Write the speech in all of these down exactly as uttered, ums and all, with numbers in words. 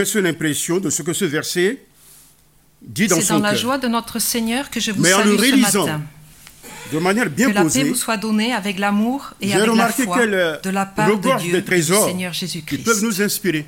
C'est l'impression de ce que ce verset dit dans son cœur. C'est dans la joie de notre Seigneur que je vous Mais en salue le ce réalisant, matin. de manière bien que la posée, paix vous soit donnée avec l'amour et j'ai avec la remarqué foi qu'elle de la part de regorge Dieu des et du trésors Seigneur qui Jésus-Christ. peuvent nous inspirer.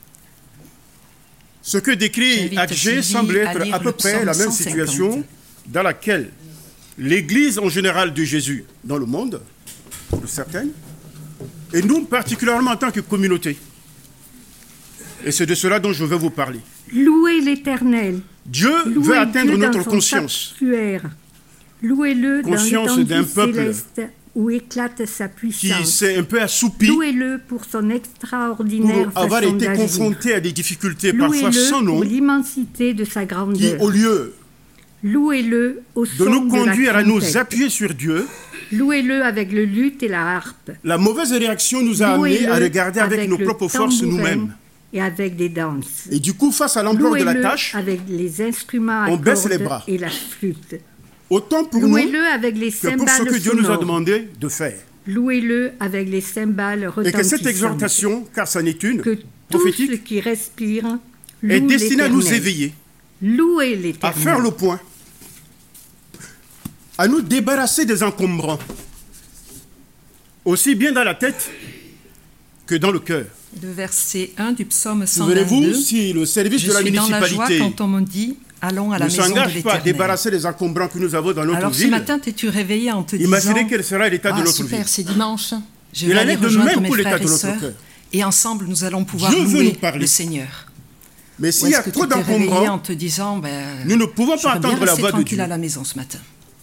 Ce que décrit J'invite Agé Sylvie semble à être lire à peu le près psaume la même cent cinquante. situation dans laquelle l'Église en général de Jésus dans le monde, pour certaines, et nous particulièrement en tant que communauté. Et c'est de cela dont je veux vous parler. Louez l'Éternel. Dieu Louez veut atteindre Dieu notre dans son conscience. sanctuaire. Louez-le Conscience dans d'un l'étendue peuple céleste où éclate sa qui puissance. s'est un peu assoupi Louez-le pour son extraordinaire pour avoir façon été d'agir. confronté à des difficultés parfois Louez-le sans nom, pour l'immensité de sa qui, grandeur. au lieu Louez-le au de son nous de la conduire à nous trompette. appuyer sur Dieu, Louez-le avec le luth et la harpe. la mauvaise réaction nous a amenés Louez-le à regarder avec, nos le propres forces tambourin nous-mêmes. et avec des danses. Et du coup, face à l'ampleur de la Louez-le tâche, avec les instruments à on baisse cordes les bras. et la flûte. autant pour nous Louez-le avec les que pour ce cymbales que Dieu nous a sonores. demandé de faire. Louez-le avec les cymbales Et retentissantes. que cette exhortation, car c'en est une, Que tout prophétique, ce qui respire est loue destinée à nous l'Éternel. éveiller, Louez à l'Éternel. faire le point, à nous débarrasser des encombrants, aussi bien dans la tête que dans le cœur. Le verset un du psaume cent Souvenez-vous, vingt-deux. si le service Je de la suis dans la joie municipalité quand on me dit allons à la ne maison de s'engage pas à l'Éternel. débarrasser les encombrants que nous avons dans notre Alors ce ville, matin, t'es-tu réveillé en te imaginez disant quel sera l'état de ah, notre super, ville. c'est dimanche. Je Il vais en aller est de rejoindre même mes pour l'état frères de et notre sœurs cœur. et ensemble nous allons pouvoir Dieu veut louer nous parler. le Seigneur. Mais Ou s'il y a est-ce que trop tu t'es réveillé en d'encombrants, te disant ben, nous ne pouvons pas j'aurais bien entendre la resté voix de tranquille Dieu. à la maison ce matin.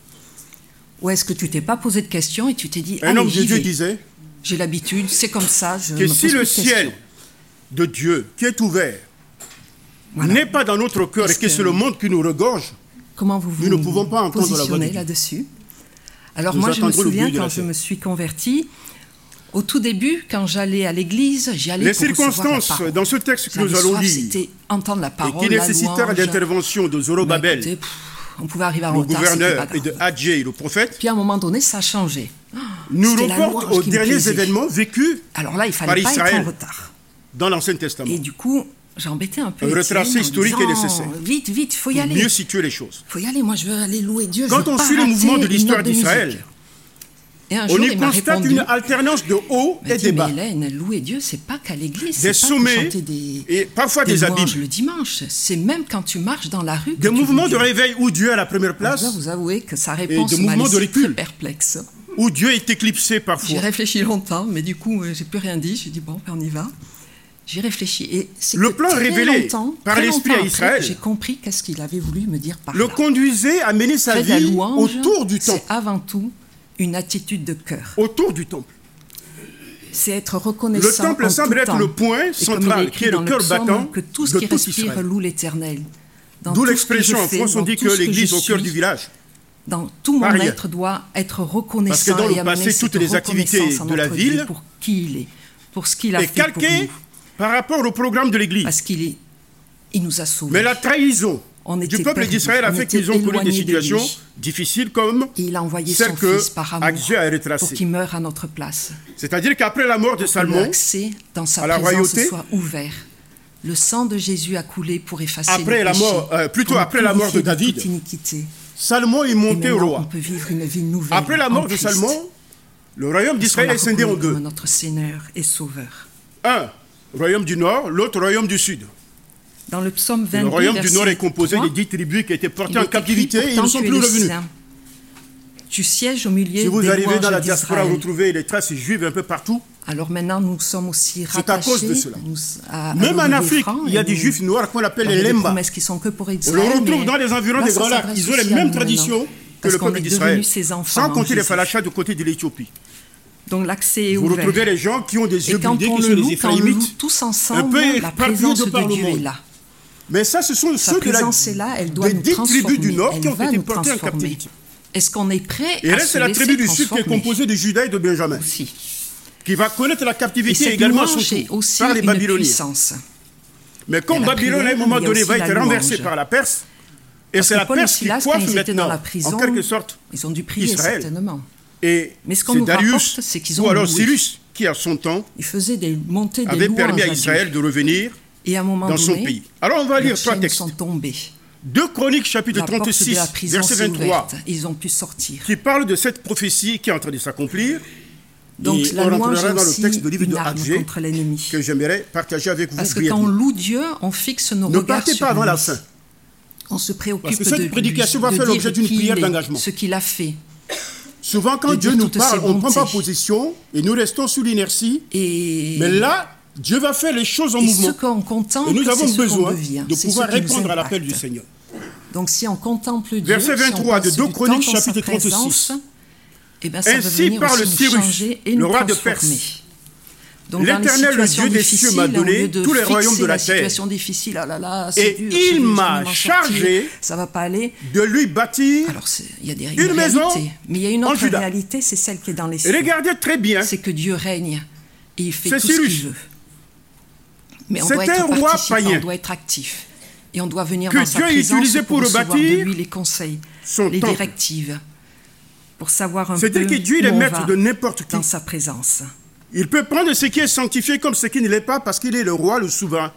Ou est-ce que tu t'es pas posé de questions et tu t'es dit Un allez homme de j'y Dieu vais. disait J'ai l'habitude, c'est comme ça, je que me si pose le plus de ciel questions. de Dieu qui est ouvert Voilà. n'est pas dans notre cœur et Est-ce que que- c'est le monde qui nous regorge, Comment vous vous Nous ne pouvons pas entendre la voix de positionnez Dieu. là-dessus? Alors Nous moi, je me attendrons le souviens bruit de la quand je terre. me suis convertie, au tout début, quand j'allais à l'église, j'y allais les pour recevoir la circonstances parole. dans ce texte que J'avais nous allons soif, lire c'était entendre la et parole, qui la nécessitèrent louange. l'intervention de Mais Zorobabel, écoutez, pff, on pouvait arriver en le retard, c'était gouverneur, pas et de grave. Hadjé, le prophète, Puis à un moment donné, ça a changé. nous C'était la reportent louange aux qui me derniers plaisait. événements vécus Alors là, il par fallait pas Israël être en retard. dans l'Ancien Testament, Et du coup, j'ai embêté un peu Un Étienne retracé en historique disant, est nécessaire. Vite, vite, il faut y pour aller. mieux situer les choses. Il faut y aller, moi je veux aller louer Dieu. Quand je veux on pas suit le rater mouvement de une l'histoire note de d'Israël, musique. Et un on jour, y il m'a constate répondu, une alternance de hauts il m'a et dit, des mais bas, Hélène, louer Dieu, c'est pas qu'à l'église, des c'est pas que sommets chanter des, et parfois des des louanges abîmes, le dimanche. C'est même quand tu marches dans la rue que des tu mouvements loues de Dieu. réveil où Dieu est à la première Je dois place, vous avouer que sa réponse de m'a mouvements de laissé très recul. perplexe. où Dieu est éclipsé J'ai parfois. réfléchi longtemps, mais du coup, euh, j'ai plus rien dit. J'ai dit, bon, ben, on y va. J'ai réfléchi. Et c'est Le que plan très révélé longtemps, par très l'Esprit longtemps à après, Israël j'ai compris qu'est-ce qu'il avait voulu me dire par Le là. conduisait à mener sa Fait de la vie louange, autour du c'est temple, avant tout une attitude de cœur. autour du temple. C'est être Le reconnaissant temple en semble tout être temps. le point Et comme il est central, écrit qui est dans le cœur psaume, battant que tout ce de qui tout respire Israël. loue l'Éternel. Dans D'où tout ce que l'expression je en fais, France, on dans dit tout que ce l'église je au cœur suis, du village. Dans tout mon Pareil. être doit être Parce reconnaissant que dans le et amener passé, cette toutes les activités reconnaissance en de la notre ville Dieu pour qui il est, pour ce qu'il a Et fait pour calqué nous. par rapport au programme de l'église. Parce qu'il est, il nous a sauvés. Mais la trahison On du était peuple perdus, d'Israël a on fait était qu'ils ont connu des éloignés de situations lui. difficiles comme Et il a envoyé celle son que fils par amour Agé a pour retracée. qu'il meure à notre place. C'est-à-dire qu'après la mort de Que Salmon, l'accès dans sa à la présence royauté, soit ouvert. Le sang de Jésus a coulé pour effacer après le la péché, mort, euh, plutôt pour nous après la mort de purifier David, toute iniquité. Salmon est Et monté au maintenant, roi. on peut vivre une vie nouvelle. Après la en mort de Christ, Salmon, le royaume parce d'Israël qu'on l'a est scindé en reconnu deux. comme notre Seigneur et Sauveur. Un, royaume du nord, l'autre royaume du sud. Dans le psaume Le vingt-deux, royaume du verset nord est composé trois, des dix tribus qui étaient portées il en est écrit, captivité et ils ne pourtant, sont tu es plus le revenus. saint. Tu sièges au milieu Si vous des arrivez dans la louanges diaspora, vous d'Israël. retrouvez les traces juives un peu partout. Alors maintenant, nous sommes aussi C'est à rattachés cause de cela. nous, à, à Même en l'Olivier Afrique, Franc, il y a et des nous- juifs noirs qu'on appelle il y les a des Lemba. promesses qui sont que pour On Israël. le retrouve mais dans les environs là, des ça Grands Lacs. s'adresse Ils ont les aussi à mêmes nous traditions maintenant, que parce le qu'on peuple est d'Israël. devenus ses enfants Sans en compter les Jésus. Falachas du côté de l'Éthiopie. Donc l'accès est Vous ouvert. retrouvez les gens qui ont des yeux Et quand bridés, on qui le sont loue, les quand on le loue Éphraïmites. tous Un ensemble, peu la éparpillés présence de par de le Dieu monde. est là. Mais ça, ce sont Sa ceux de la, présence est là, elle doit des nous dix transformer. tribus du Nord Elle qui ont va été nous portées en transformer. captivité. Est-ce qu'on est prêt Et à reste se la laisser tribu du Sud qui est transformer composée de Judas et de Benjamin, aussi. qui va connaître la Et captivité cette également louange surtout est aussi par les une Babyloniens. puissance. Mais comme Il y a la Babylone, à un prière, moment mais il y a donné, aussi va la être renversée louange. par la Perse, et Parce c'est que la Paul et Perse qui Silas, quand coiffe ils étaient dans maintenant, la prison, en quelque sorte, Ils ont dû prier, Israël. certainement. et Mais ce qu'on c'est nous Darius, rapporte, c'est qu'ils ont ou alors loué. Cyrus, qui à son temps Ils faisaient des montées des avait louanges permis à à Dieu. Israël de revenir Et à un moment dans son donné, pays. Alors on va lire leurs trois chaînes textes. sont tombées. deux Chroniques, chapitre La porte trente-six, de la prison verset s'est vingt-trois, ouverte. Ils ont pu sortir. qui parle de cette prophétie qui est en train de s'accomplir. Donc Et la on louange rentrera est dans le aussi texte de livre une de arme Agé contre l'ennemi. que j'aimerais partager avec vous Parce que quand on brièvement. loue Dieu, on fixe nos Ne regards partez sur pas avant lui. la fin. On se préoccupe Parce que cette de prédication lui, va de faire dire l'objet d'une qui prière il est, d'engagement. ce qu'il a fait. Souvent, quand de Dieu dire nous toutes parle, ses on ne prend pas bontés. position et nous restons sous l'inertie. Et, Mais là, Dieu va faire les choses en et mouvement. ce qu'on contemple, Et nous avons c'est ce qu'on besoin devient. de C'est pouvoir ce qui nous répondre à l'appel du impacte. Seigneur. Donc si on contemple Dieu, Verset vingt-trois si de on passe deux du Chroniques, temps dans sa chapitre présence, trente-six. eh ben, ça va Ainsi venir parle aussi nous Cyrus, changer et le nous roi de transformer. Perse. Donc, dans les L'Éternel, le situations Dieu des cieux, difficiles, m'a au donné lieu de tous les fixer royaumes de la terre. situation difficile, ah là là, c'est Et dur, il c'est dur, m'a je vais m'en sortir, chargé ça va pas aller. de lui bâtir. Alors c'est- il y a des une une maison réalité, mais il y a une en autre Juda. réalité, c'est celle qui est dans les Et cieux. regardez très bien, C'est que Dieu règne et il fait C'est tout ce Cyrus. qu'il veut. Mais on C'est doit un être roi participant, païen on doit être actif. Et on doit venir que dans sa Dieu a présence utilisé pour recevoir rebâtir de lui les conseils, son les temple. directives, pour savoir un peu C'est-à-dire que Dieu il est où on maître va de n'importe qui. dans sa présence. Il peut prendre ce qui est sanctifié comme ce qui ne l'est pas parce qu'il est le roi, le souverain.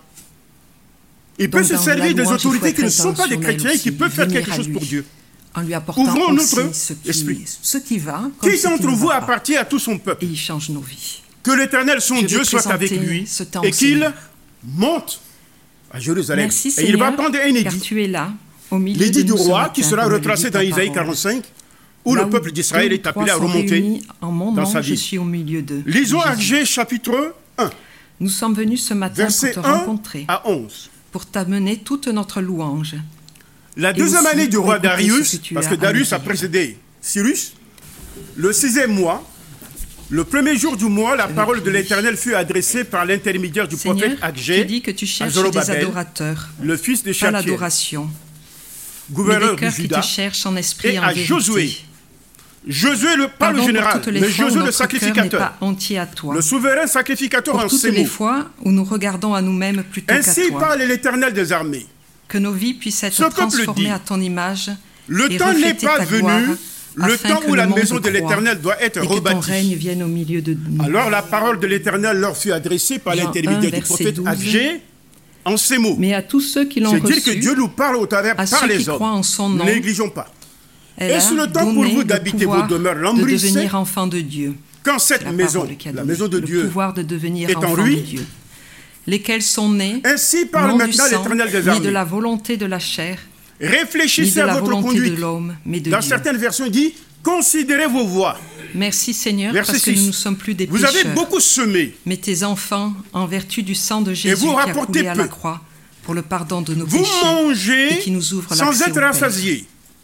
Il peut Donc, se dans servir la des louange, il faut autorités qui ne être sont pas des intentionnel chrétiens et qui aussi, peuvent faire venir quelque à chose lui. pour Dieu. En lui apportant Ouvrons aussi notre ce qui, esprit. ce qui va, comme Qui ce qui d'entre ne vous va pas. appartient à tout son peuple? Et il change nos vies. Que l'Éternel, son Je Dieu, vais soit avec présenter lui ce temps et au qu'il Seigneur. monte à Jérusalem. Merci et Seigneur, il va prendre un car édit. tu es là, au milieu L'édit de du nous ce roi matin, qui sera comme le retracé dit dans ta Isaïe parole. quarante-cinq, où Là le peuple d'Israël deux est ou trois appelé à sont remonter réunis en mon dans nom, sa je vie. suis au milieu d'eux. Lisons Jésus. Agé chapitre un, Nous sommes venus ce matin versets pour te un rencontrer, à onze. pour t'amener toute notre louange. La Et deuxième aussi année du pour roi écouter Darius, ce que tu parce as que à Darius nous a dire. précédé Cyrus, le sixième mois, le premier jour du mois, la parole de l'Éternel fut adressée par l'intermédiaire du Seigneur, prophète tu Agé, dis que tu à cherches des Zorobabel, adorateurs, le fils de pas Chaltiel, l'adoration, mais gouverneur des du cœurs qui Juda, te cherchent en esprit et et en à vérité. Josué. Josué, le, pas Pardon le général, pour toutes les mais fois où Josué le notre cœur n'est sacrificateur, pas entier à toi. le souverain sacrificateur Pour en toutes ces les mots. fois où nous regardons à nous-mêmes plutôt qu'à Ainsi toi. parle l'Éternel des armées. Que nos vies puissent être Ce peuple transformées dit, à ton image. Le et temps n'est refléter pas ta venu, gloire, le afin temps que où la le monde maison de croie l'Éternel doit être et que ton rebâtie. règne vienne au milieu de nous. Alors la parole de l'Éternel leur fut adressée par Jean l'intermédiaire un, du verset prophète douze. Agé en ces mots. Mais à tous ceux qui l'ont C'est dire reçu, que Dieu nous parle au travers à par ceux les qui hommes. croient en son nom, Ne négligeons pas. elle Est-ce a le temps pour donné vous le d'habiter vos pouvoir demeures de lambrissées devenir enfant de Dieu. quand cette La maison, parole qui a la donné maison de le Dieu, pouvoir de devenir est en enfant de ruine? Dieu. Lesquels sont nés Ainsi parle non du maintenant sang, l'Éternel des ni de armées. la volonté de la chair, ni Réfléchissez de à la votre volonté conduite. de l'homme, mais de Dans Dieu. certaines versions, il dit considérez vos voies. Merci Seigneur, Verset parce que six. nous ne sommes plus des Vous pécheurs. avez beaucoup semé. Mais tes enfants, en vertu du sang de Jésus vous qui a rapportez coulé à peu. la croix, pour le pardon de nos Vous péchés, mangez et qui nous ouvre sans l'accès être au Père. rassasiés.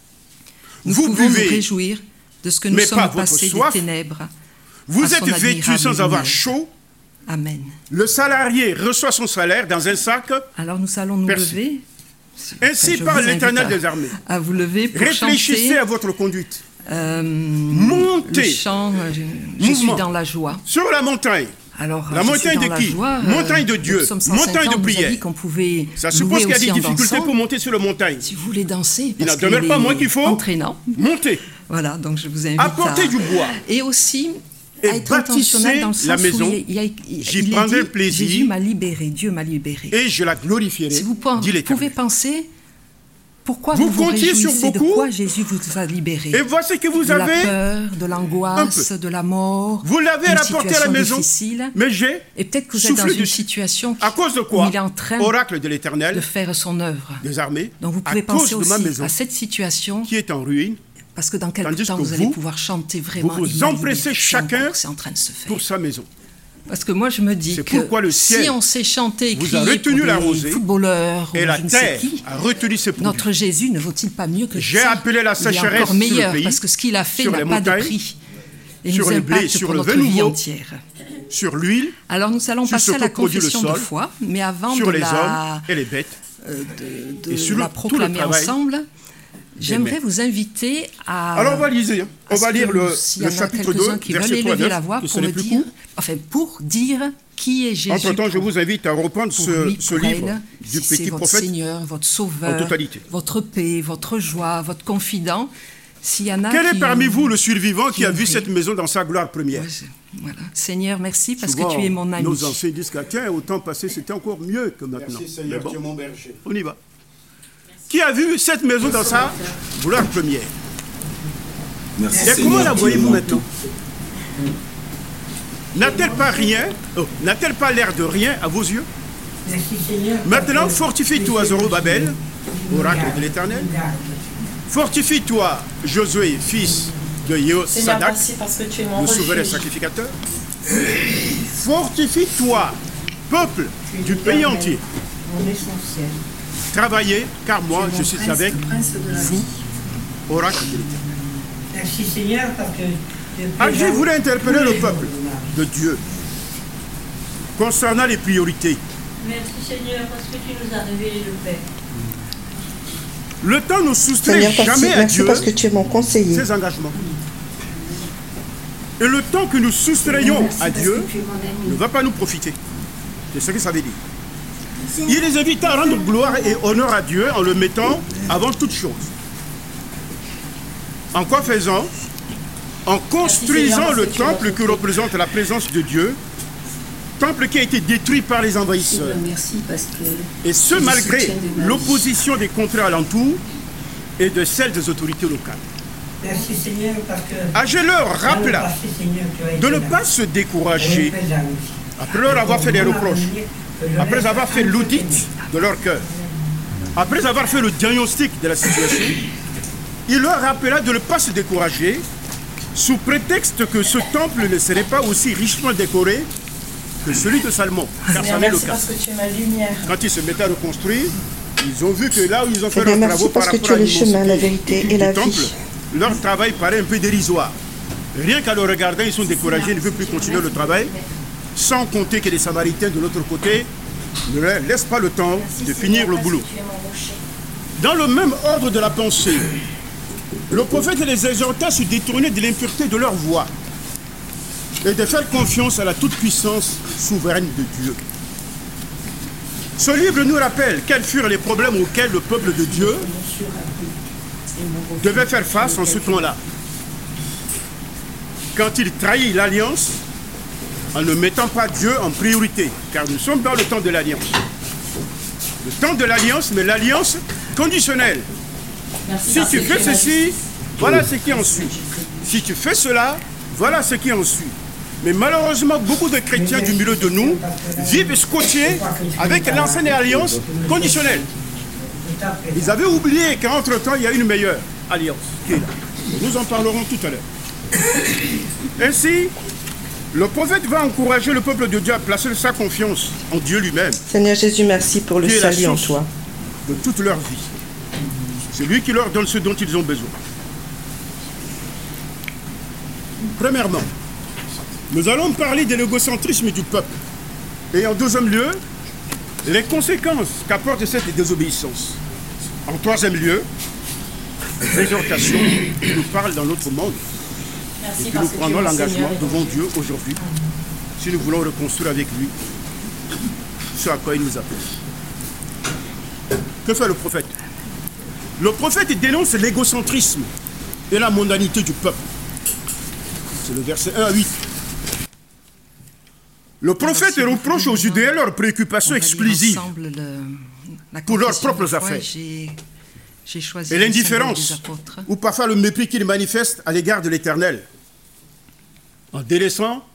Nous Vous pouvons buvez, nous réjouir de ce que nous mais pas sommes votre passés soif. des ténèbres. Vous à son êtes vêtus admirable sans avoir lumière. chaud. Amen. Le salarié reçoit son salaire dans un sac. Alors nous allons nous Merci. lever. Ainsi Je parle vous invite l'Éternel à- des armées. À vous lever pour Réfléchissez chanter à votre conduite. euh, Montez. le chant euh, Je, je suis Mouvement. dans la joie. Sur la montagne. Alors, La je montagne suis dans de la qui? joie, Montagne de Dieu. le psaume cent Montagne de cinquante nous a prière. dit qu'on pouvait Ça louer suppose qu'il y a aussi des en difficultés dansant. pour monter sur la montagne. Si vous voulez danser, Il parce n'en demeure qu'il pas est moins qu'il faut entraînant. monter. Voilà, donc je vous invite Apportez à... du bois. Et aussi Et à être bâtissez intentionnel dans le sens la maison. où il, il, il, J'y il est prendrai dit, plaisir. Jésus m'a libéré, Dieu m'a libéré. Et je la glorifierai, Si vous pouvez, dit l'Éternel. pouvez penser, pourquoi Vous vous vous comptiez sur réjouissez de beaucoup. quoi Jésus vous a libéré? Et voici que vous De la avez, peur, de un l'angoisse, de la mort, vous l'avez d'une rapporté à la situation maison, difficile. mais j'ai Et peut-être que vous êtes dans soufflé une dessus. situation qui- À cause de où quoi? il est en train Oracle de de l'Éternel, faire son œuvre. des armées, Donc vous à pouvez cause penser de ma aussi maison à cette situation, qui est en ruine, parce que dans quelques Tandis temps, que vous allez vous, pouvoir chanter vraiment. vous vous Il m'a empressez libéré. chacun C'est en cours, c'est en train de se faire. pour sa maison. Parce que moi, je me dis C'est que pourquoi le ciel si on sait chanter et vous crier a retenu pour la des rosée, footballeurs Et ou la je ne sais terre qui, a retenu ses produits. notre Jésus ne vaut-il pas mieux que J'ai ça? appelé la Il est sécheresse encore sur le meilleur pays, parce que ce qu'il a fait sur n'a les pas de montagnes, prix. Et sur nous les blés, impacte sur pour le notre vin vie nouveau, entière. sur l'huile, Alors nous allons sur passer ce à la que produit le confession de sol, foi, mais avant sur de les la, hommes et les bêtes. euh, de, de et sur la le- tout le proclamer travail ensemble, j'aimerais mains. vous inviter à... Alors on va lire, hein. on à va ce lire que le, s'il y le en a chapitre quelques-uns deux, qui veulent verset trois à élever la neuf, voix que ce pour n'est me plus dire, court. enfin pour dire qui est Jésus. Entre-temps, je pour- vous invite à reprendre pour ce, lui, ce pour livre elle, du si c'est petit votre prophète. Seigneur, votre Sauveur, en totalité. votre paix, votre joie, votre confident. S'il y en a Quel qui- est parmi vous le survivant qui, qui a vu ont cette ri. maison dans sa gloire première? Ouais, c'est- Voilà. Seigneur, merci parce Souvent, que tu es mon ami. nos anciens disent que tiens, au temps passé, c'était encore mieux que maintenant. Merci Seigneur, Mais bon, tu es mon berger. on y va. Qui a vu cette maison dans sa gloire première? Merci Et Seigneur. comment la tu es voyez-vous mon maintenant? N'a-t-elle pas rien, oh, n'a-elle pas l'air de rien à vos yeux? Maintenant, fortifie-toi, Zorobabel, oracle de l'Éternel. Fortifie-toi, Josué, fils de Seigneur, Yehosadak, merci parce que tu es mon le souverain refuge. sacrificateur. Fortifie-toi, peuple du pays entier. Travaillez, car moi, je suis avec vous, oracle de l'Éternel. Merci Seigneur parce que... Agé voulait interpeller le peuple de Dieu concernant les priorités. Merci Seigneur parce que tu nous as révélé le Père. Le temps nous soustrait Seigneur, merci, jamais à merci Dieu parce que tu es mon conseiller. ses engagements. Et le temps que nous soustrayons à Dieu ne va pas nous profiter. C'est ce que ça veut dire. Il les invite à rendre gloire et honneur à Dieu en le mettant avant toute chose. En quoi faisant? En construisant le temple qui représente la présence de Dieu, temple qui a été détruit par les envahisseurs. Merci parce que Et ce, malgré l'opposition des contrées alentours et de celle des autorités locales. Merci Seigneur parce que... Agé leur rappela de ne pas se décourager après leur avoir fait des reproches, après avoir fait l'audit de leur cœur, après avoir fait le diagnostic de la situation. Il leur rappela de ne pas se décourager sous prétexte que ce temple ne serait pas aussi richement décoré que celui de Salomon, car ça Seigneur, n'est le merci cas. parce que tu es ma lumière. Quand ils se mettaient à reconstruire, ils ont vu que là où ils ont fait Seigneur, leurs merci travaux par parce que rapport tu à es le chemin, la l'immensité vérité et du la temple, vie. leur travail paraît un peu dérisoire. Rien qu'à le regarder, ils sont découragés, ils ne veulent plus continuer le travail, sans compter que les Samaritains de l'autre côté ne leur laissent pas le temps de finir le boulot. Dans le même ordre de la pensée, le prophète les exhorta à se détourner de l'impureté de leur voie et de faire confiance à la toute-puissance souveraine de Dieu. Ce livre nous rappelle quels furent les problèmes auxquels le peuple de Dieu devait faire face en ce temps-là. Quand il trahit l'alliance en ne mettant pas Dieu en priorité, car nous sommes dans le temps de l'alliance. Le temps de l'alliance, mais l'alliance conditionnelle. Merci Si parce tu que fais es ma ceci, voilà ce qui en suit. Si tu fais cela, voilà ce qui en suit. Mais malheureusement, beaucoup de chrétiens du milieu de nous vivent scotchés avec l'ancienne alliance conditionnelle. Ils avaient oublié qu'entre-temps, il y a une meilleure alliance qui est là. Nous en parlerons tout à l'heure. Ainsi, le prophète va encourager le peuple de Dieu à placer sa confiance en Dieu lui-même, Seigneur Jésus, merci pour le qui est la salut en source toi. de toute leur vie. C'est lui qui leur donne ce dont ils ont besoin. Premièrement, nous allons parler de l'égocentrisme du peuple. Et en deuxième lieu, les conséquences qu'apporte cette désobéissance. En troisième lieu, l'exhortation qui nous parle dans notre monde Merci et que parce nous que tu es prenons mon l'engagement Seigneur. devant Dieu aujourd'hui si nous voulons reconstruire avec lui ce à quoi il nous appelle. Que fait le prophète? Le prophète dénonce l'égocentrisme et la mondanité du peuple. C'est le verset un à huit. Le prophète reproche aux Judéens leurs préoccupations exclusives pour leurs propres affaires et l'indifférence ou parfois le mépris qu'ils manifestent à l'égard de l'Éternel en délaissant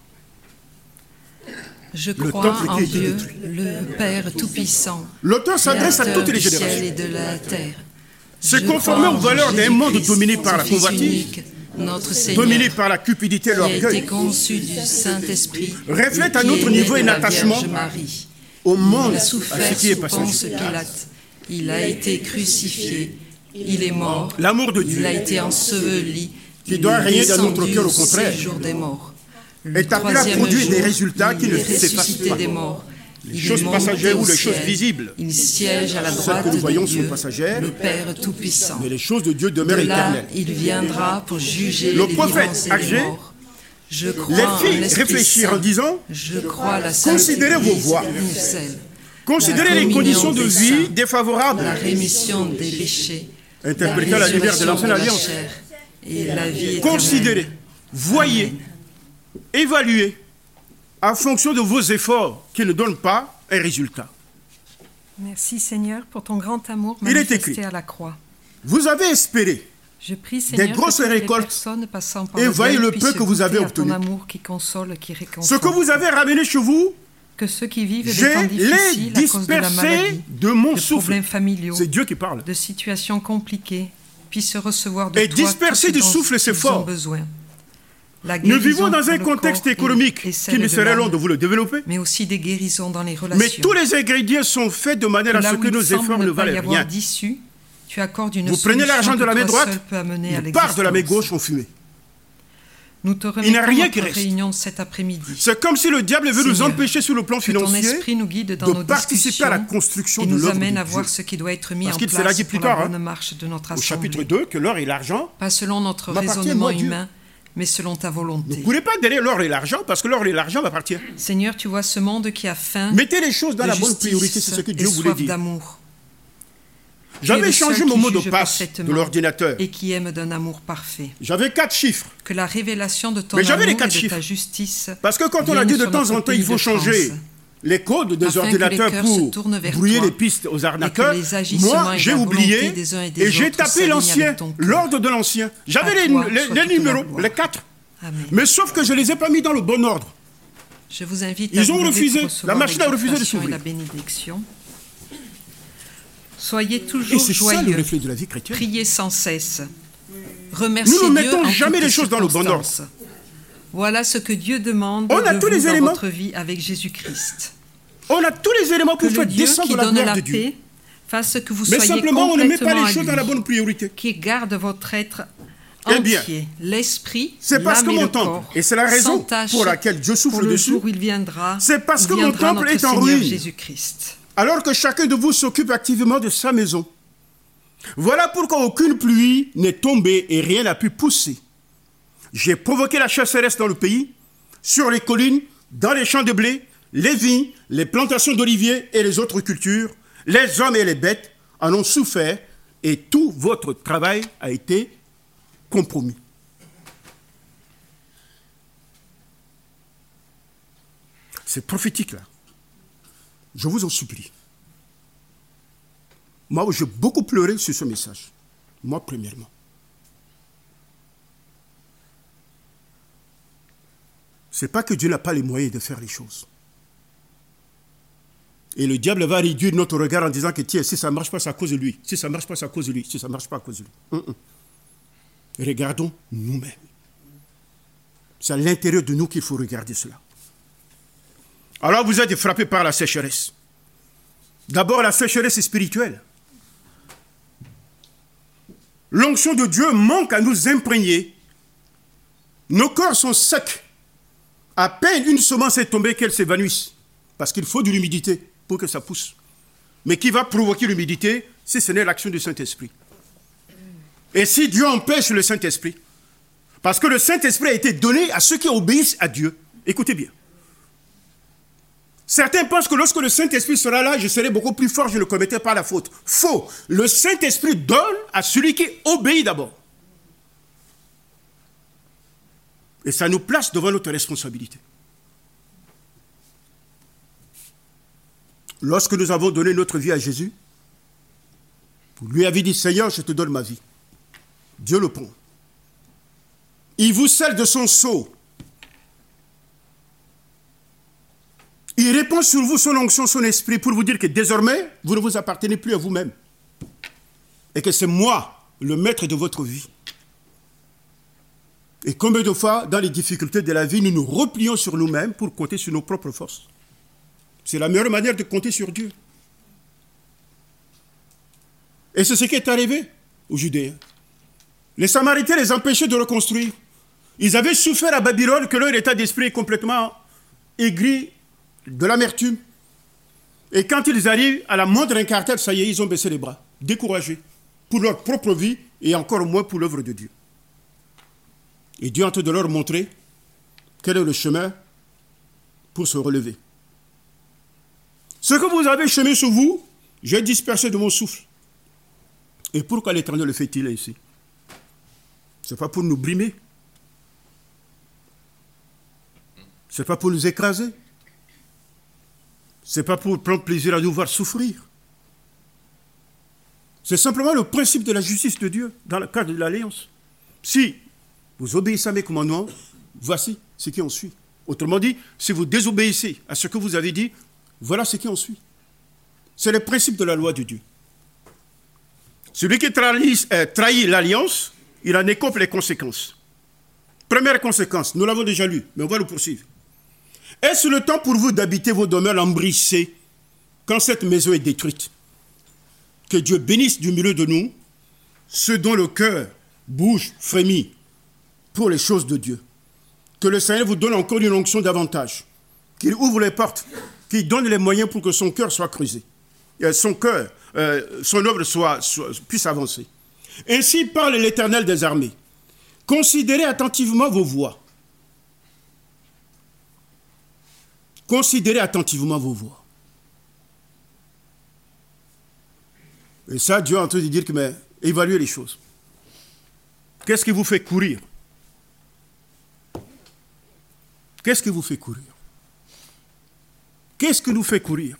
Je le crois temple en qui a été Dieu, détruit. le Père Tout-Puissant, L'auteur s'adresse à Créateur toutes les du ciel générations. et de la terre. C'est Je conformé crois aux en valeurs d'un monde Jésus-Christ, dominé par la son Fils convoitise, unique, notre Seigneur, dominé par la cupidité et qui a été l'orgueil, conçu du Saint-Esprit, reflète et à qui notre est né niveau de un la attachement Vierge Marie. au monde, Il a à ce souffert qui est sous passager. Ponce Pilate. Il a été crucifié. Il est mort. L'amour de Il Dieu a été enseveli. qui Il doit est régner dans notre descendu cœur au au contraire, séjour des morts. Le est appelé à troisième produire des jour, résultats qui il ne est s'effacent ressuscité pas. des morts. Les Il choses est monté passagères au ou les choses ciel. visibles, Il siège à la celles droite que nous voyons de Dieu, sont passagères, le Père Tout-Puissant. mais les choses de Dieu De demeurent là, éternelles. il viendra pour juger Le les prophète vivants et Agé les morts. Je crois les en fit l'Esprit réfléchir Saint. en disant Je crois à la Sainte Considérez vos Église voies. universelle, considérez La les communion conditions de des vie saints, défavorables, la rémission des péchés, la interprétant la lumière de résurrection l'ancienne de la alliance. chair et la vie éternelle. Considérez, voyez évaluer en fonction de vos efforts qui ne donnent pas un résultat. Merci Seigneur pour ton grand amour Il est manifesté écrit, à la croix. Vous avez espéré Je prie Seigneur des grosses que toutes les récoltes personnes passant par et le voyez deuil le puissent peu que vous avez goûter à ton obtenu. amour qui console, qui réconforte. Ce que vous avez ramené chez vous, Que ceux qui vivent des je temps l'ai difficiles à cause de la dispersé maladie, de mon de souffle. problèmes familiaux, C'est Dieu qui parle. de situations compliquées, puissent recevoir de Et toi disperser tout ce du dont souffle, c'est ils fort. ont besoin. La Nous guérison vivons dans pour un le contexte corps et- économique et celle qui ne de serait long l'âme, de vous le développer. mais aussi des guérisons dans les relations. Mais tous les ingrédients sont faits de manière à Là ce où que il nos semble efforts ne ne pas y valent avoir rien. d'issue, tu accordes une Vous prenez solution l'argent de que la main toi droite, seul peux amener à une part de la main l'existence. gauche en fumée. Nous te Il n'y a remettons rien notre qui reste. réunion de cet après-midi. C'est comme si le diable veut nous Seigneur, empêcher sur le plan Que ton financier esprit nous guide dans de nos participer à la discussions construction et de nous l'œuvre amène de à voir Dieu. ce qui doit être mis Parce en qu'il sera place dit pour plus la tard, bonne hein, marche de notre Au assemblée. chapitre deux, que l'or et l'argent, Pas selon notre m'appartient, raisonnement moi, Dieu. humain, mais selon ta ne volonté. courez pas derrière l'or et l'argent, parce que l'or et l'argent m'appartiennent. Seigneur, tu vois ce monde qui a faim Mettez les choses dans de la bonne justice priorité, c'est ce que et Dieu voulait soif dire. d'amour. J'avais Tu es le changé seul mon qui mot de juge passe de parfaitement l'ordinateur. et qui aime d'un amour parfait. J'avais quatre chiffres. Que la révélation de ton Mais j'avais amour les quatre et de chiffres. ta justice Parce que quand on a vienne dit de sur temps notre en temps, il pays faut de changer France, les codes des afin que les ordinateurs cœurs pour se tournent vers brouiller toi les pistes aux et que arnaqueurs, les agissements moi et j'ai la volonté oublié des uns et des et j'ai autres tapé s'alignent l'ancien, avec ton cœur. l'ordre de l'ancien. J'avais À les, toi les- soit les toute la numéros, gloire. les quatre. Amen. Mais sauf que je ne les ai pas mis dans le bon ordre. Je vous invite Ils à ont vous lever refusé. pour recevoir La machine a refusé de l'exhortation et s'ouvrir. la bénédiction. Soyez Et toujours c'est ça le joyeux, reflet de la vie chrétienne. priez sans cesse. Remerciez Nous ne Dieu mettons en jamais toutes les choses dans le bon ordre. circonstances. Voilà ce que Dieu demande On a de tous vous les dans éléments. votre vie avec Jésus-Christ. On a tous les éléments Que pour le faire Dieu descendre qui la donne gloire la de Dieu. paix fasse que vous Mais soyez simplement, on ne met pas complètement les à choses dans la lui, bonne priorité. qui garde votre être Eh bien, entier, l'esprit, C'est parce que l'âme et mon le temple, corps, et c'est la raison sans tache, pour laquelle Dieu souffle pour le dessus, jour où il viendra, c'est parce où que mon viendra temple notre est en Seigneur ruine. Jésus-Christ. alors que chacun de vous s'occupe activement de sa maison. Voilà pourquoi aucune pluie n'est tombée et rien n'a pu pousser. J'ai provoqué la chasseresse dans le pays, sur les collines, dans les champs de blé, les vignes, les plantations d'oliviers et les autres cultures. Les hommes et les bêtes en ont souffert et tout votre travail a été compromis. C'est prophétique là. Je vous en supplie. Moi, j'ai beaucoup pleuré sur ce message. Moi, premièrement. Ce n'est pas que Dieu n'a pas les moyens de faire les choses. Et le diable va réduire notre regard en disant que tiens, si ça ne marche pas, c'est à cause de lui. Si ça ne marche pas, c'est à cause de lui. Si ça ne marche pas, à cause de lui. Hum, hum. Regardons nous-mêmes. C'est à l'intérieur de nous qu'il faut regarder cela. Alors vous êtes frappés par la sécheresse. D'abord, la sécheresse spirituelle. L'onction de Dieu manque à nous imprégner. Nos corps sont secs. À peine une semence est tombée qu'elle s'évanouisse. Parce qu'il faut de l'humidité pour que ça pousse. Mais qui va provoquer l'humidité si ce n'est l'action du Saint-Esprit? Et si Dieu empêche le Saint-Esprit? Parce que le Saint-Esprit a été donné à ceux qui obéissent à Dieu. Écoutez bien. Certains pensent que lorsque le Saint-Esprit sera là, je serai beaucoup plus fort, je ne commettrai pas la faute. Faux. Le Saint-Esprit donne à celui qui obéit d'abord. Et ça nous place devant notre responsabilité. Lorsque nous avons donné notre vie à Jésus, vous lui avez dit, Seigneur, je te donne ma vie. Dieu le prend. Il vous scelle de son sceau. Il répand sur vous son onction, son esprit, pour vous dire que désormais, vous ne vous appartenez plus à vous-même. Et que c'est moi, le maître de votre vie. Et combien de fois, dans les difficultés de la vie, nous nous replions sur nous-mêmes pour compter sur nos propres forces. C'est la meilleure manière de compter sur Dieu. Et c'est ce qui est arrivé aux Judéens. Les Samaritains les empêchaient de reconstruire. Ils avaient souffert à Babylone que leur état d'esprit est complètement aigri, de l'amertume. Et quand ils arrivent à la moindre incartade, ça y est, ils ont baissé les bras, découragés, pour leur propre vie et encore moins pour l'œuvre de Dieu. Et Dieu est en train de leur montrer quel est le chemin pour se relever. Ce que vous avez semé sur vous, j'ai dispersé de mon souffle. Et pourquoi l'Éternel le fait-il ici? Ce n'est pas pour nous brimer. Ce n'est pas pour nous écraser. Ce n'est pas pour prendre plaisir à nous voir souffrir. C'est simplement le principe de la justice de Dieu dans le cadre de l'alliance. Si vous obéissez à mes commandements, voici ce qui en suit. Autrement dit, si vous désobéissez à ce que vous avez dit, voilà ce qui en suit. C'est le principe de la loi de Dieu. Celui qui trahit, euh, trahit l'alliance, il en écope les conséquences. Première conséquence, nous l'avons déjà lu, mais on va le poursuivre. Est-ce le temps pour vous d'habiter vos demeures lambrissées quand cette maison est détruite? Que Dieu bénisse du milieu de nous ceux dont le cœur bouge, frémit pour les choses de Dieu. Que le Seigneur vous donne encore une onction davantage. Qu'il ouvre les portes, qu'il donne les moyens pour que son cœur soit creusé. Et son cœur, euh, son œuvre soit, soit, puisse avancer. Ainsi parle l'Éternel des armées. Considérez attentivement vos voies. Considérez attentivement vos voies. Et ça, Dieu est en train de dire que, mais, évaluez les choses. Qu'est-ce qui vous fait courir? Qu'est-ce qui vous fait courir? Qu'est-ce qui nous fait courir?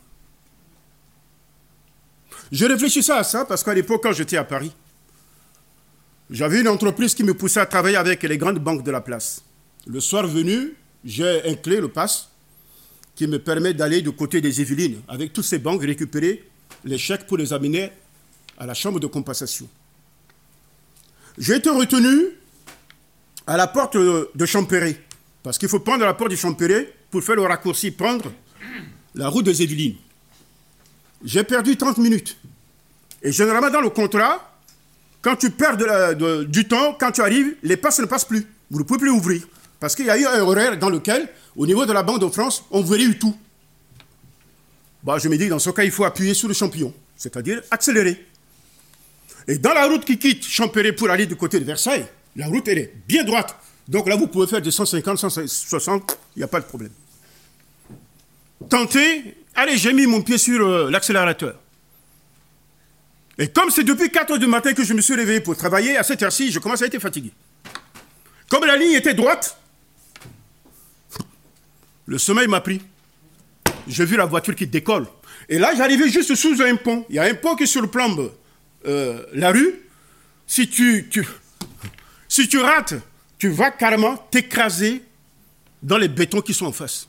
Je réfléchissais à ça parce qu'à l'époque, quand j'étais à Paris, j'avais une entreprise qui me poussait à travailler avec les grandes banques de la place. Le soir venu, j'ai un clé, le pass, qui me permet d'aller du côté des Yvelines, avec toutes ces banques, récupérer les chèques pour les amener à la chambre de compensation. J'ai été retenu à la porte de Champéret, parce qu'il faut prendre la porte de Champéret pour faire le raccourci, prendre la route des Yvelines. J'ai perdu trente minutes. Et généralement, dans le contrat, quand tu perds de la, de, du temps, quand tu arrives, les passes ne passent plus. Vous ne pouvez plus ouvrir. Parce qu'il y a eu un horaire dans lequel, au niveau de la Banque de France, on verrait tout. Bah, je me dis, dans ce cas, il faut appuyer sur le champignon, c'est-à-dire accélérer. Et dans la route qui quitte Champéret pour aller du côté de Versailles, la route, elle est bien droite. Donc là, vous pouvez faire de cent cinquante, cent soixante, il n'y a pas de problème. Tentez, allez, j'ai mis mon pied sur euh, l'accélérateur. Et comme c'est depuis quatre heures du matin que je me suis réveillé pour travailler, à cette heure-ci, je commence à être fatigué. Comme la ligne était droite, le sommeil m'a pris. J'ai vu la voiture qui décolle. Et là, j'arrivais juste sous un pont. Il y a un pont qui surplombe euh, la rue. Si tu, tu, si tu rates, tu vas carrément t'écraser dans les bétons qui sont en face.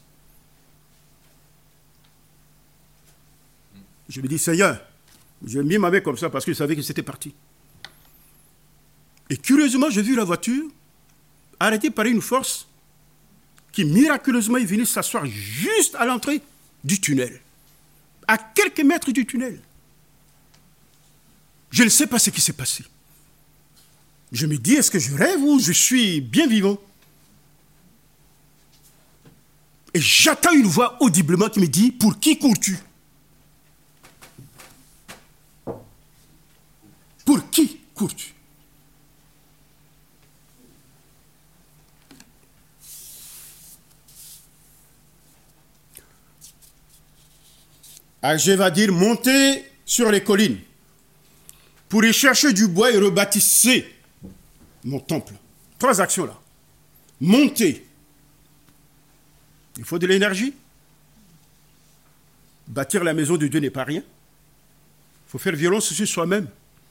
Je me dis, Seigneur, j'ai mis ma main comme ça parce que je savais que c'était parti. Et curieusement, j'ai vu la voiture arrêtée par une force qui miraculeusement est venue s'asseoir juste à l'entrée du tunnel, à quelques mètres du tunnel. Je ne sais pas ce qui s'est passé. Je me dis, est-ce que je rêve ou je suis bien vivant? Et j'entends une voix audiblement qui me dit, pour qui cours-tu? Pour qui cours-tu? Agé va dire, montez sur les collines pour y chercher du bois et rebâtisser mon temple. Trois actions là. Monter. Il faut de l'énergie. Bâtir la maison de Dieu n'est pas rien. Il faut faire violence sur soi-même.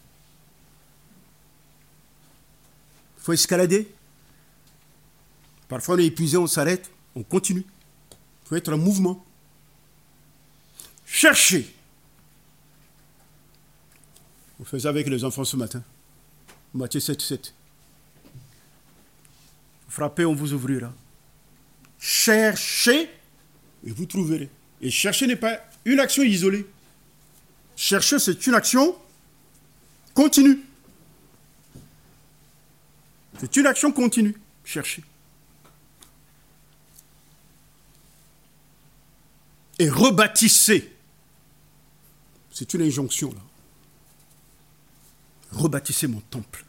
Il faut escalader. Parfois on est épuisé, on s'arrête, on continue. Il faut être en mouvement. Cherchez. On faisait avec les enfants ce matin. Matthieu sept, sept. Frappez, on vous ouvrira. Cherchez et vous trouverez. Et chercher n'est pas une action isolée. Chercher, c'est une action continue. C'est une action continue. Chercher. Et rebâtissez. C'est une injonction là. Rebâtissez mon temple.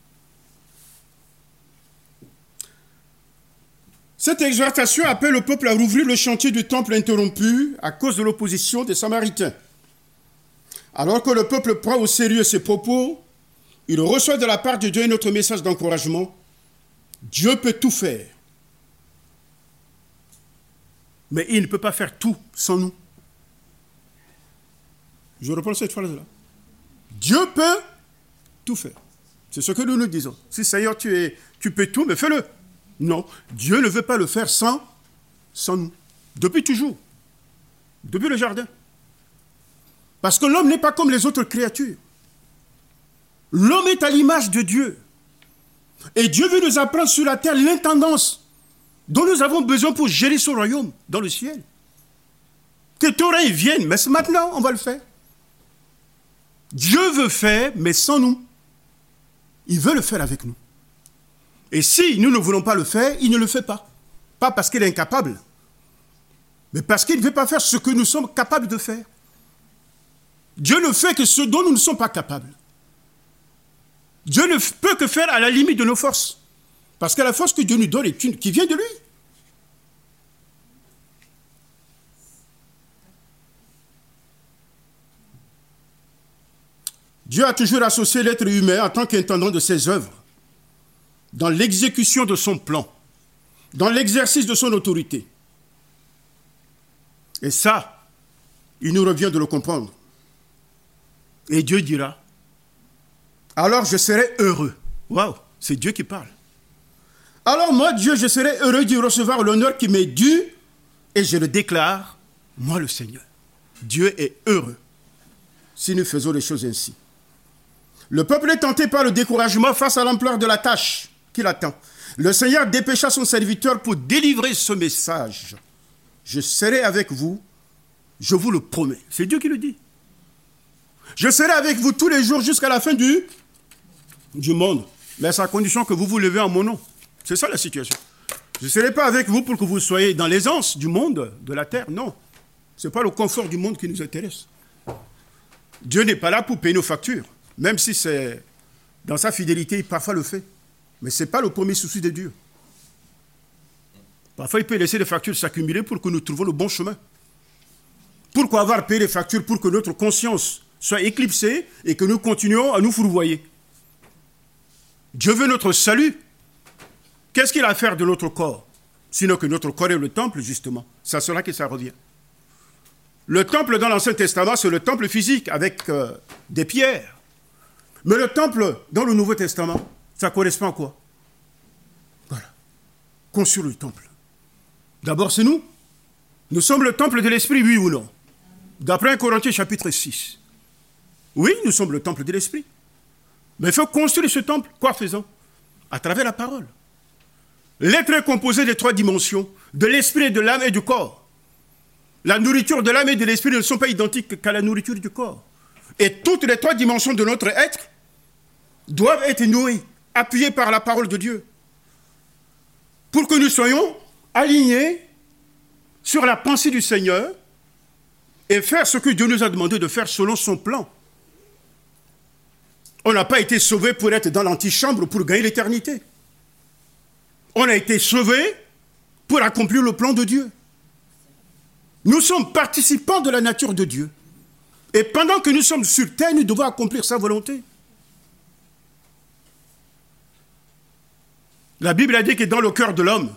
Cette exhortation appelle le peuple à rouvrir le chantier du temple interrompu à cause de l'opposition des Samaritains. Alors que le peuple prend au sérieux ses propos, il reçoit de la part de Dieu un autre message d'encouragement. Dieu peut tout faire. Mais il ne peut pas faire tout sans nous. Je reprends cette phrase-là. Dieu peut tout faire. C'est ce que nous nous disons. Si Seigneur, tu, es, tu peux tout, mais fais-le. Non, Dieu ne veut pas le faire sans, sans nous. Depuis toujours. Depuis le jardin. Parce que l'homme n'est pas comme les autres créatures. L'homme est à l'image de Dieu. Et Dieu veut nous apprendre sur la terre l'intendance dont nous avons besoin pour gérer son royaume dans le ciel. Que ton règne vienne, mais c'est maintenant, on va le faire. Dieu veut faire, mais sans nous. Il veut le faire avec nous. Et si nous ne voulons pas le faire, il ne le fait pas. Pas parce qu'il est incapable, mais parce qu'il ne veut pas faire ce que nous sommes capables de faire. Dieu ne fait que ce dont nous ne sommes pas capables. Dieu ne peut que faire à la limite de nos forces. Parce que la force que Dieu nous donne est une qui vient de lui. Dieu a toujours associé l'être humain en tant qu'intendant de ses œuvres, dans l'exécution de son plan, dans l'exercice de son autorité. Et ça, il nous revient de le comprendre. Et Dieu dira, alors je serai heureux. Waouh, c'est Dieu qui parle. Alors moi, Dieu, je serai heureux de recevoir l'honneur qui m'est dû, et je le déclare, moi le Seigneur. Dieu est heureux si nous faisons les choses ainsi. Le peuple est tenté par le découragement face à l'ampleur de la tâche qu'il attend. Le Seigneur dépêcha son serviteur pour délivrer ce message. Je serai avec vous, je vous le promets. C'est Dieu qui le dit. Je serai avec vous tous les jours jusqu'à la fin du, du monde. Mais c'est à condition que vous vous levez en mon nom. C'est ça la situation. Je ne serai pas avec vous pour que vous soyez dans l'aisance du monde, de la terre. Non. Ce n'est pas le confort du monde qui nous intéresse. Dieu n'est pas là pour payer nos factures. Même si c'est dans sa fidélité, il parfois le fait. Mais ce n'est pas le premier souci de Dieu. Parfois, il peut laisser les factures s'accumuler pour que nous trouvions le bon chemin. Pourquoi avoir payé les factures pour que notre conscience soit éclipsée et que nous continuions à nous fourvoyer? Dieu veut notre salut. Qu'est-ce qu'il a à faire de notre corps? Sinon que notre corps est le temple, justement. C'est à cela que ça revient. Le temple dans l'Ancien Testament, c'est le temple physique avec euh, des pierres. Mais le temple dans le Nouveau Testament, ça correspond à quoi? Voilà. Construire le temple. D'abord, c'est nous. Nous sommes le temple de l'Esprit, oui ou non? D'après un Corinthiens chapitre six. Oui, nous sommes le temple de l'Esprit. Mais il faut construire ce temple. Quoi faisant? À travers la parole. L'être est composé de trois dimensions, de l'esprit, de l'âme et du corps. La nourriture de l'âme et de l'esprit ne sont pas identiques qu'à la nourriture du corps. Et toutes les trois dimensions de notre être doivent être nourries, appuyées par la parole de Dieu, pour que nous soyons alignés sur la pensée du Seigneur et faire ce que Dieu nous a demandé de faire selon son plan. On n'a pas été sauvés pour être dans l'antichambre pour gagner l'éternité. On a été sauvés pour accomplir le plan de Dieu. Nous sommes participants de la nature de Dieu. Et pendant que nous sommes sur terre, nous devons accomplir sa volonté. La Bible a dit que dans le cœur de l'homme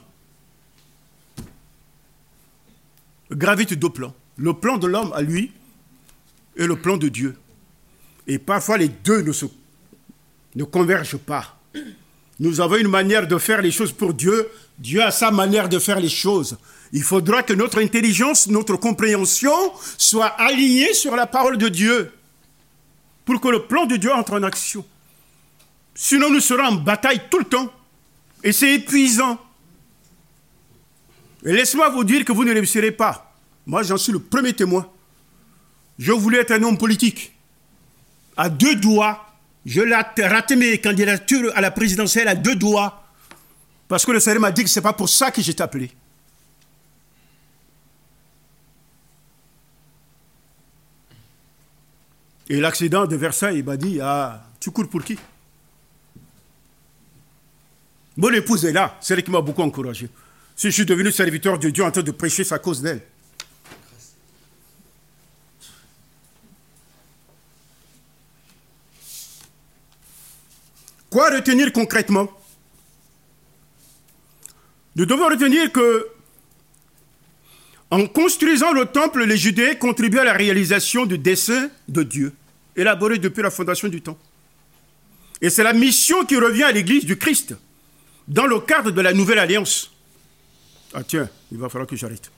gravitent deux plans. Le plan de l'homme à lui et le plan de Dieu. Et parfois les deux ne, se, ne convergent pas. Nous avons une manière de faire les choses pour Dieu. Dieu a sa manière de faire les choses. Il faudra que notre intelligence, notre compréhension soit alignée sur la parole de Dieu pour que le plan de Dieu entre en action. Sinon, nous serons en bataille tout le temps. Et c'est épuisant. Et laissez-moi vous dire que vous ne réussirez pas. Moi, j'en suis le premier témoin. Je voulais être un homme politique. À deux doigts, je l'ai raté mes candidatures à la présidentielle à deux doigts. Parce que le Seigneur m'a dit que ce n'est pas pour ça que j'ai appelé. Et l'accident de Versailles, il m'a dit, ah, tu cours pour qui? Mon épouse est là, c'est elle qui m'a beaucoup encouragé. Si je suis devenu serviteur de Dieu en train de prêcher sa cause d'elle. Quoi retenir concrètement? Nous devons retenir que En construisant le temple, les Judéens contribuaient à la réalisation du dessein de Dieu, élaboré depuis la fondation du temps. Et c'est la mission qui revient à l'Église du Christ, dans le cadre de la Nouvelle Alliance. Ah tiens, il va falloir que j'arrête.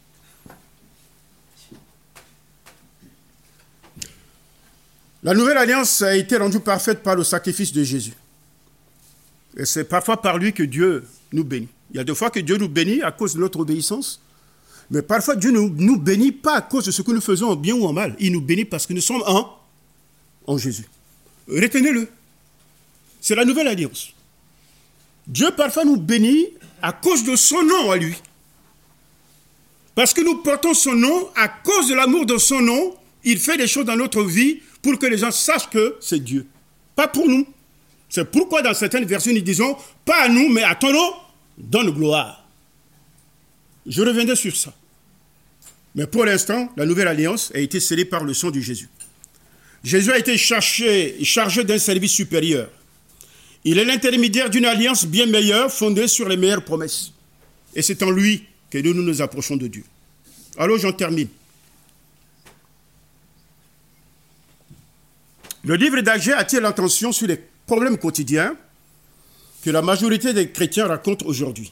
La Nouvelle Alliance a été rendue parfaite par le sacrifice de Jésus. Et c'est parfois par lui que Dieu nous bénit. Il y a des fois que Dieu nous bénit à cause de notre obéissance, mais parfois Dieu ne nous, nous bénit pas à cause de ce que nous faisons en bien ou en mal. Il nous bénit parce que nous sommes un en Jésus. Retenez-le. C'est la Nouvelle Alliance. Dieu parfois nous bénit à cause de son nom à lui. Parce que nous portons son nom, à cause de l'amour de son nom, il fait des choses dans notre vie pour que les gens sachent que c'est Dieu. Pas pour nous. C'est pourquoi dans certaines versions, nous disons, pas à nous, mais à ton nom, donne gloire. Je reviendrai sur ça. Mais pour l'instant, la Nouvelle Alliance a été scellée par le sang de Jésus. Jésus a été chargé, chargé d'un service supérieur. Il est l'intermédiaire d'une alliance bien meilleure, fondée sur les meilleures promesses. Et c'est en lui que nous nous approchons de Dieu. Alors j'en termine. Le livre d'Agée attire l'attention sur les problèmes quotidiens que la majorité des chrétiens racontent aujourd'hui.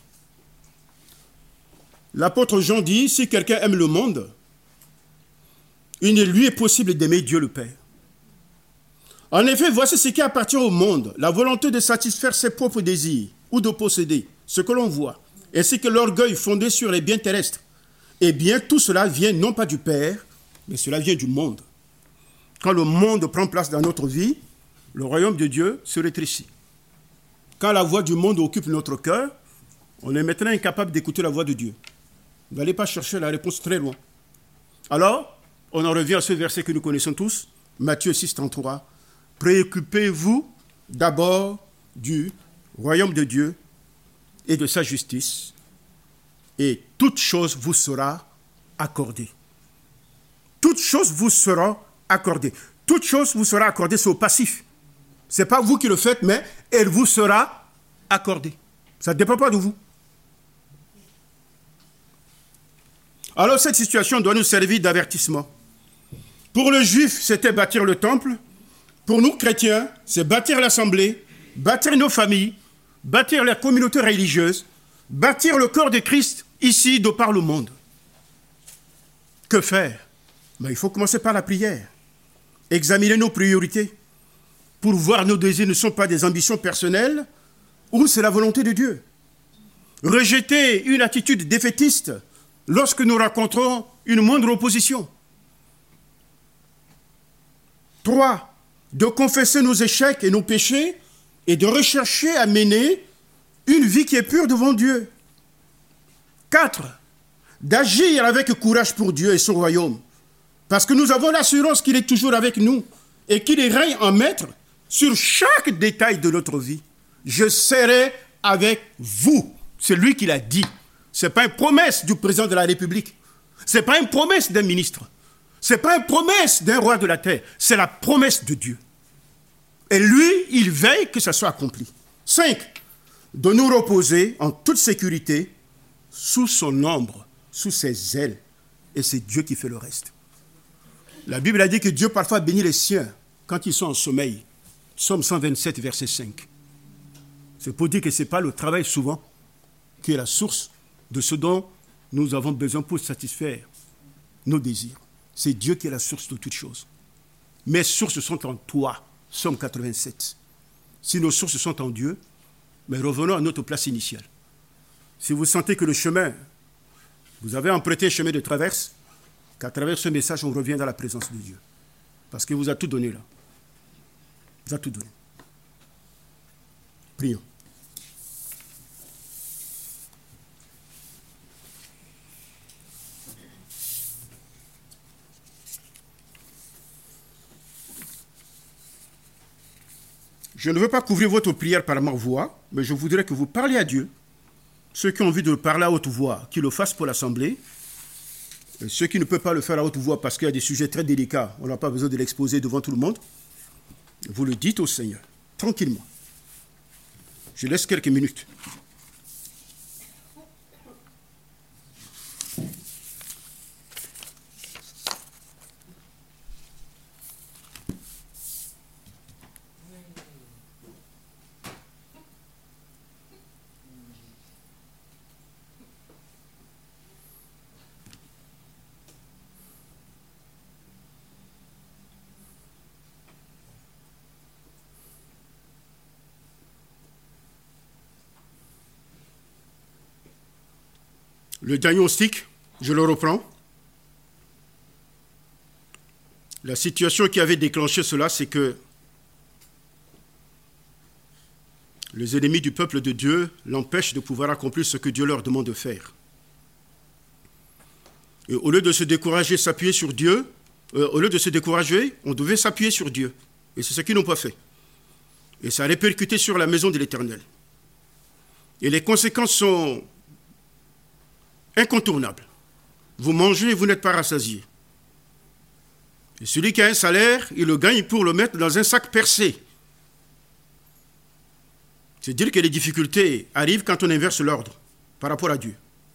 L'apôtre Jean dit, si quelqu'un aime le monde, il ne lui est possible d'aimer Dieu le Père. En effet, voici ce qui appartient au monde, la volonté de satisfaire ses propres désirs ou de posséder ce que l'on voit, ainsi que l'orgueil fondé sur les biens terrestres. Eh bien, tout cela vient non pas du Père, mais cela vient du monde. Quand le monde prend place dans notre vie, le royaume de Dieu se rétrécit. Quand la voix du monde occupe notre cœur, on est maintenant incapable d'écouter la voix de Dieu. Vous n'allez pas chercher la réponse très loin. Alors, on en revient à ce verset que nous connaissons tous, Matthieu six, trente-trois. Préoccupez-vous d'abord du royaume de Dieu et de sa justice, et toute chose vous sera accordée. Toute chose vous sera accordée. Toute chose vous sera accordée, c'est au passif. Ce n'est pas vous qui le faites, mais elle vous sera accordée. Ça ne dépend pas de vous. Alors cette situation doit nous servir d'avertissement. Pour le juif, c'était bâtir le temple. Pour nous, chrétiens, c'est bâtir l'assemblée, bâtir nos familles, bâtir la communauté religieuse, bâtir le corps de Christ ici, de par le monde. Que faire? Ben, il faut commencer par la prière. Examiner nos priorités pour voir nos désirs ne sont pas des ambitions personnelles ou c'est la volonté de Dieu. Rejeter une attitude défaitiste lorsque nous rencontrons une moindre opposition. Trois, de confesser nos échecs et nos péchés et de rechercher à mener une vie qui est pure devant Dieu. Quatre, d'agir avec courage pour Dieu et son royaume, parce que nous avons l'assurance qu'il est toujours avec nous et qu'il règne en maître sur chaque détail de notre vie. Je serai avec vous. C'est lui qui l'a dit. Ce n'est pas une promesse du président de la République. Ce n'est pas une promesse d'un ministre. Ce n'est pas une promesse d'un roi de la terre. C'est la promesse de Dieu. Et lui, il veille que ça soit accompli. Cinq, de nous reposer en toute sécurité sous son ombre, sous ses ailes. Et c'est Dieu qui fait le reste. La Bible a dit que Dieu parfois bénit les siens quand ils sont en sommeil. Psaume cent vingt-sept, verset cinq. C'est pour dire que ce n'est pas le travail souvent qui est la source de ce dont nous avons besoin pour satisfaire nos désirs. C'est Dieu qui est la source de toutes choses. Mes sources sont en toi. Psaume quatre-vingt-sept. Si nos sources sont en Dieu, mais revenons à notre place initiale. Si vous sentez que le chemin, vous avez emprunté un chemin de traverse, qu'à travers ce message, on revient dans la présence de Dieu. Parce qu'il vous a tout donné là. Il vous a tout donné. Prions. Je ne veux pas couvrir votre prière par ma voix, mais je voudrais que vous parliez à Dieu. Ceux qui ont envie de parler à haute voix, qu'ils le fassent pour l'Assemblée. Et ceux qui ne peuvent pas le faire à haute voix parce qu'il y a des sujets très délicats, on n'a pas besoin de l'exposer devant tout le monde. Vous le dites au Seigneur, tranquillement. Je laisse quelques minutes. « Le diagnostic, je le reprends. La situation qui avait déclenché cela, c'est que les ennemis du peuple de Dieu l'empêchent de pouvoir accomplir ce que Dieu leur demande de faire. Et au lieu de se décourager, s'appuyer sur Dieu, euh, au lieu de se décourager, on devait s'appuyer sur Dieu. Et c'est ce qu'ils n'ont pas fait. Et ça a répercuté sur la maison de l'Éternel. Et les conséquences sont incontournables. Vous mangez et vous n'êtes pas rassasié. Et celui qui a un salaire, il le gagne pour le mettre dans un sac percé. C'est dire que les difficultés arrivent quand on inverse l'ordre par rapport à Dieu.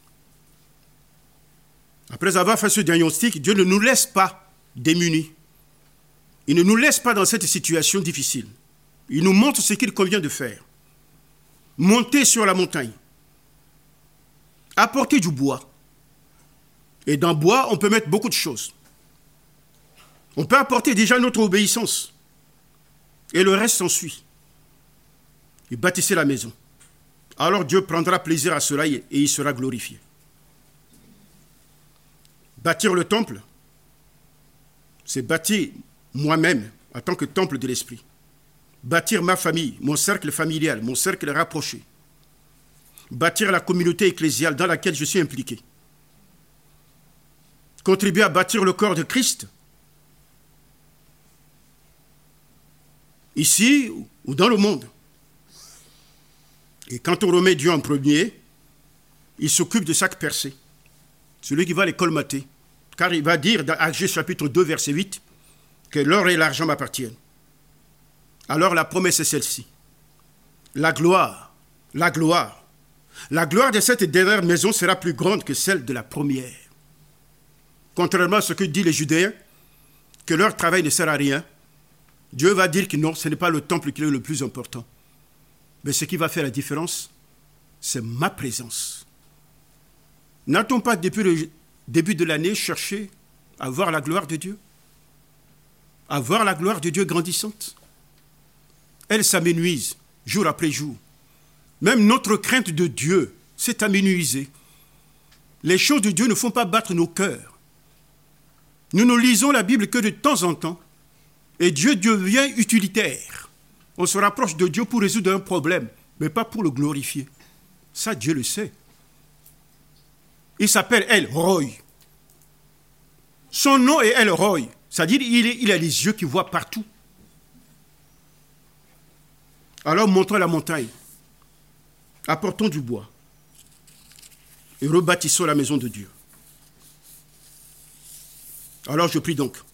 Après avoir fait ce diagnostic, Dieu ne nous laisse pas démunis. Il ne nous laisse pas dans cette situation difficile. Il nous montre ce qu'il convient de faire. Monter sur la montagne. Apporter du bois. Et dans le bois, on peut mettre beaucoup de choses. On peut apporter déjà notre obéissance. Et le reste s'ensuit. Et bâtissez la maison. Alors Dieu prendra plaisir à cela et il sera glorifié. Bâtir le temple, c'est bâtir moi-même en tant que temple de l'esprit. Bâtir ma famille, mon cercle familial, mon cercle rapproché. Bâtir la communauté ecclésiale dans laquelle je suis impliqué. Contribuer à bâtir le corps de Christ, ici ou dans le monde. Et quand on remet Dieu en premier, il s'occupe de chaque percée. Celui qui va les colmater. Car il va dire dans Agé chapitre deux, verset huit, que l'or et l'argent m'appartiennent. Alors la promesse est celle-ci. La gloire, la gloire, la gloire de cette dernière maison sera plus grande que celle de la première. Contrairement à ce que disent les Judéens, que leur travail ne sert à rien, Dieu va dire que non, ce n'est pas le temple qui est le plus important. Mais ce qui va faire la différence, c'est ma présence. N'a-t-on pas depuis le début de l'année cherché à voir la gloire de Dieu? À voir la gloire de Dieu grandissante? Elle s'amenuise jour après jour. Même notre crainte de Dieu s'est amenuisée. Les choses de Dieu ne font pas battre nos cœurs. Nous ne lisons la Bible que de temps en temps et Dieu devient utilitaire. On se rapproche de Dieu pour résoudre un problème, mais pas pour le glorifier. Ça, Dieu le sait. Il s'appelle El Roi. Son nom est El Roi, c'est-à-dire il, il a les yeux qui voient partout. Alors montons la montagne, apportons du bois et rebâtissons la maison de Dieu. Alors je prie donc.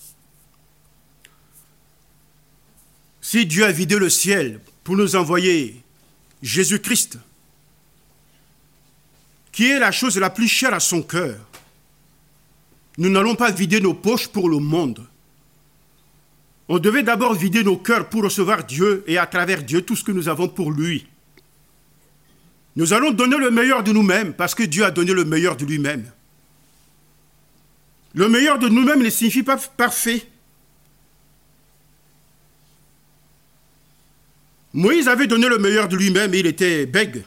Si Dieu a vidé le ciel pour nous envoyer Jésus-Christ, qui est la chose la plus chère à son cœur, nous n'allons pas vider nos poches pour le monde. On devait d'abord vider nos cœurs pour recevoir Dieu et à travers Dieu tout ce que nous avons pour lui. Nous allons donner le meilleur de nous-mêmes parce que Dieu a donné le meilleur de lui-même. Le meilleur de nous-mêmes ne signifie pas parfait. Moïse avait donné le meilleur de lui-même et il était bègue.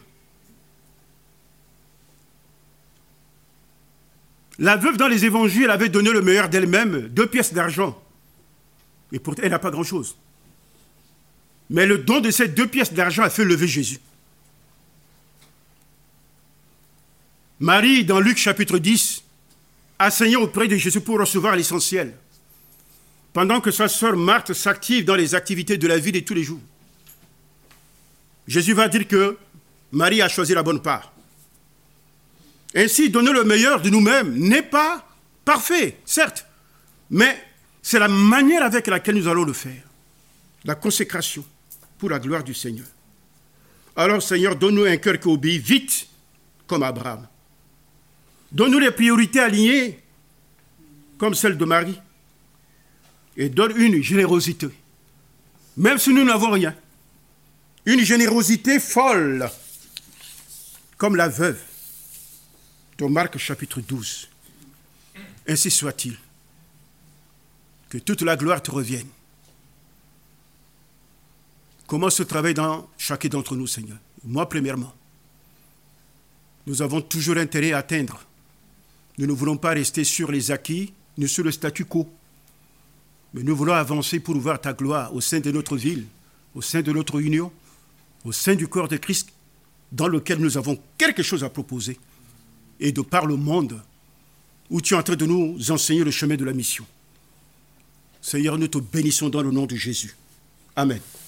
La veuve dans les évangiles avait donné le meilleur d'elle-même, deux pièces d'argent. Et pourtant, elle n'a pas grand-chose. Mais le don de ces deux pièces d'argent a fait lever Jésus. Marie, dans Luc chapitre dix, asseyait auprès de Jésus pour recevoir l'essentiel, pendant que sa sœur Marthe s'active dans les activités de la vie de tous les jours. Jésus va dire que Marie a choisi la bonne part. Ainsi, donner le meilleur de nous-mêmes n'est pas parfait, certes, mais c'est la manière avec laquelle nous allons le faire. La consécration pour la gloire du Seigneur. Alors, Seigneur, donne-nous un cœur qui obéit vite, comme Abraham. Donne-nous les priorités alignées, comme celle de Marie. Et donne une générosité, même si nous n'avons rien. Une générosité folle, comme la veuve de Marc chapitre douze. Ainsi soit-il. Que toute la gloire te revienne. Commence ce travail dans chacun d'entre nous, Seigneur. Moi, premièrement. Nous avons toujours intérêt à atteindre Nous ne voulons pas rester sur les acquis, ni sur le statu quo. Mais nous voulons avancer pour ouvrir ta gloire au sein de notre ville, au sein de notre union, au sein du corps de Christ, dans lequel nous avons quelque chose à proposer. Et de par le monde, où tu es en train de nous enseigner le chemin de la mission. Seigneur, nous te bénissons dans le nom de Jésus. Amen.